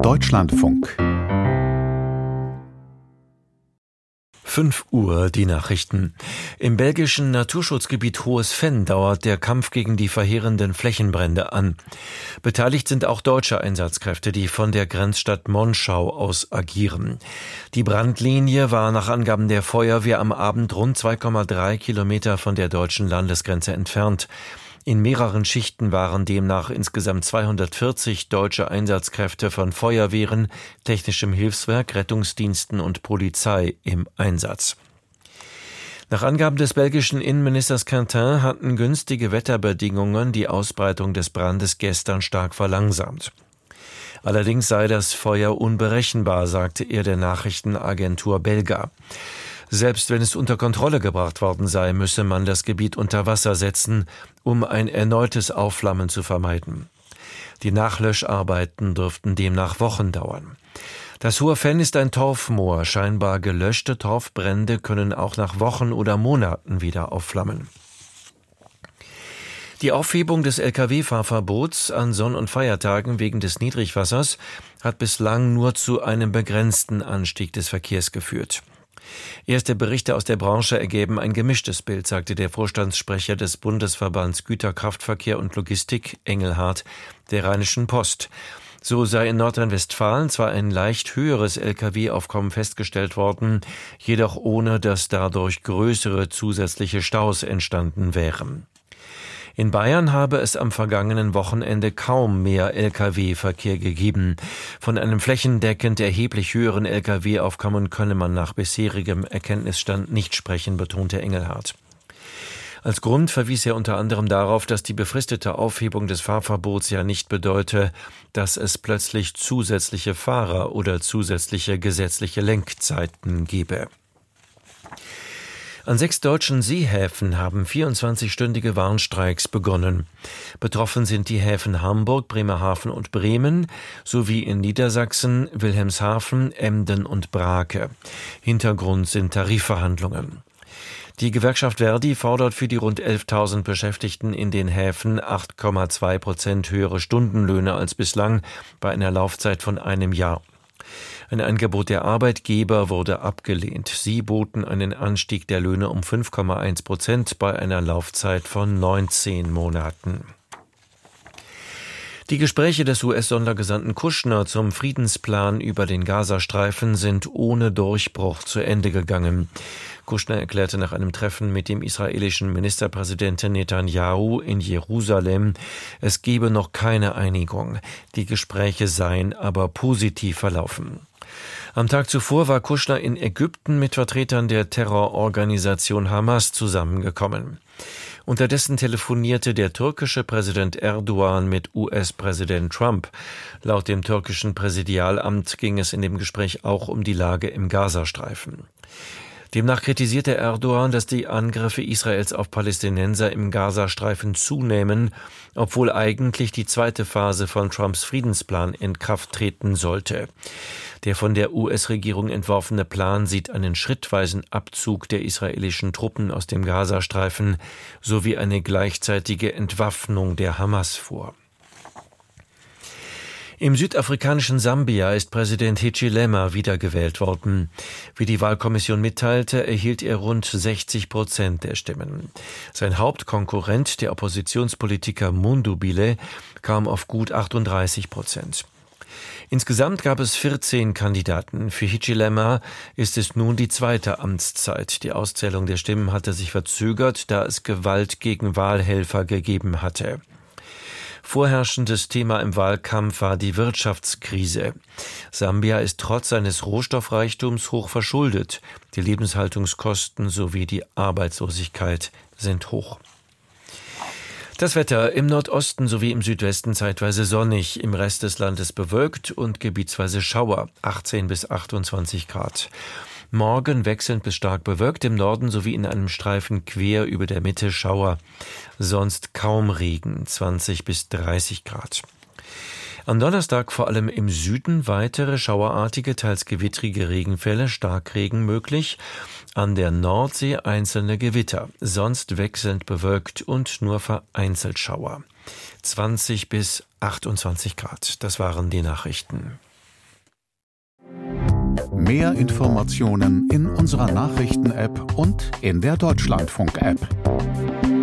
Deutschlandfunk. 5 Uhr, die Nachrichten. Im belgischen Naturschutzgebiet Hohes Venn dauert der Kampf gegen die verheerenden Flächenbrände an. Beteiligt sind auch deutsche Einsatzkräfte, die von der Grenzstadt Monschau aus agieren. Die Brandlinie war nach Angaben der Feuerwehr am Abend rund 2,3 Kilometer von der deutschen Landesgrenze entfernt. In mehreren Schichten waren demnach insgesamt 240 deutsche Einsatzkräfte von Feuerwehren, technischem Hilfswerk, Rettungsdiensten und Polizei im Einsatz. Nach Angaben des belgischen Innenministers Quintin hatten günstige Wetterbedingungen die Ausbreitung des Brandes gestern stark verlangsamt. Allerdings sei das Feuer unberechenbar, sagte er der Nachrichtenagentur Belga. Selbst wenn es unter Kontrolle gebracht worden sei, müsse man das Gebiet unter Wasser setzen, um ein erneutes Aufflammen zu vermeiden. Die Nachlöscharbeiten dürften demnach Wochen dauern. Das Hohe Venn ist ein Torfmoor. Scheinbar gelöschte Torfbrände können auch nach Wochen oder Monaten wieder aufflammen. Die Aufhebung des Lkw-Fahrverbots an Sonn- und Feiertagen wegen des Niedrigwassers hat bislang nur zu einem begrenzten Anstieg des Verkehrs geführt. Erste Berichte aus der Branche ergeben ein gemischtes Bild, sagte der Vorstandssprecher des Bundesverbands Güterkraftverkehr und Logistik, Engelhardt, der Rheinischen Post. So sei in Nordrhein-Westfalen zwar ein leicht höheres Lkw-Aufkommen festgestellt worden, jedoch ohne, dass dadurch größere zusätzliche Staus entstanden wären. In Bayern habe es am vergangenen Wochenende kaum mehr Lkw-Verkehr gegeben. Von einem flächendeckend erheblich höheren Lkw-Aufkommen könne man nach bisherigem Erkenntnisstand nicht sprechen, betonte Engelhardt. Als Grund verwies er unter anderem darauf, dass die befristete Aufhebung des Fahrverbots ja nicht bedeute, dass es plötzlich zusätzliche Fahrer oder zusätzliche gesetzliche Lenkzeiten gebe. An 6 deutschen Seehäfen haben 24-stündige Warnstreiks begonnen. Betroffen sind die Häfen Hamburg, Bremerhaven und Bremen sowie in Niedersachsen Wilhelmshaven, Emden und Brake. Hintergrund sind Tarifverhandlungen. Die Gewerkschaft Verdi fordert für die rund 11.000 Beschäftigten in den Häfen 8,2% höhere Stundenlöhne als bislang bei einer Laufzeit von einem Jahr. Ein Angebot der Arbeitgeber wurde abgelehnt. Sie boten einen Anstieg der Löhne um 5,1% bei einer Laufzeit von 19 Monaten. Die Gespräche des US-Sondergesandten Kushner zum Friedensplan über den Gazastreifen sind ohne Durchbruch zu Ende gegangen. Kushner erklärte nach einem Treffen mit dem israelischen Ministerpräsidenten Netanyahu in Jerusalem, es gebe noch keine Einigung. Die Gespräche seien aber positiv verlaufen. Am Tag zuvor war Kushner in Ägypten mit Vertretern der Terrororganisation Hamas zusammengekommen. Unterdessen telefonierte der türkische Präsident Erdogan mit US-Präsident Trump. Laut dem türkischen Präsidialamt ging es in dem Gespräch auch um die Lage im Gazastreifen. Demnach kritisierte Erdogan, dass die Angriffe Israels auf Palästinenser im Gazastreifen zunehmen, obwohl eigentlich die zweite Phase von Trumps Friedensplan in Kraft treten sollte. Der von der US-Regierung entworfene Plan sieht einen schrittweisen Abzug der israelischen Truppen aus dem Gazastreifen sowie eine gleichzeitige Entwaffnung der Hamas vor. Im südafrikanischen Sambia ist Präsident Hichilema wiedergewählt worden. Wie die Wahlkommission mitteilte, erhielt er rund 60% der Stimmen. Sein Hauptkonkurrent, der Oppositionspolitiker Mundubile, kam auf gut 38%. Insgesamt gab es 14 Kandidaten. Für Hichilema ist es nun die zweite Amtszeit. Die Auszählung der Stimmen hatte sich verzögert, da es Gewalt gegen Wahlhelfer gegeben hatte. Vorherrschendes Thema im Wahlkampf war die Wirtschaftskrise. Sambia ist trotz seines Rohstoffreichtums hoch verschuldet. Die Lebenshaltungskosten sowie die Arbeitslosigkeit sind hoch. Das Wetter: im Nordosten sowie im Südwesten zeitweise sonnig, im Rest des Landes bewölkt und gebietsweise Schauer, 18 bis 28 Grad. Morgen wechselnd bis stark bewölkt, im Norden sowie in einem Streifen quer über der Mitte Schauer. Sonst kaum Regen, 20 bis 30 Grad. Am Donnerstag vor allem im Süden weitere schauerartige, teils gewittrige Regenfälle, Starkregen möglich. An der Nordsee einzelne Gewitter, sonst wechselnd bewölkt und nur vereinzelt Schauer. 20 bis 28 Grad, das waren die Nachrichten. Mehr Informationen in unserer Nachrichten-App und in der Deutschlandfunk-App.